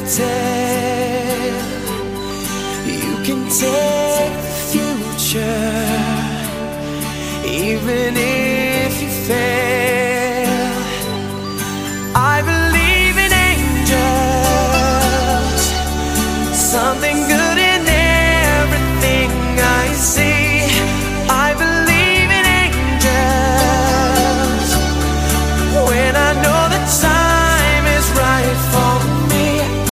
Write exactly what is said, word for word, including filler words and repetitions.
tell. You can take the future, even if you fail.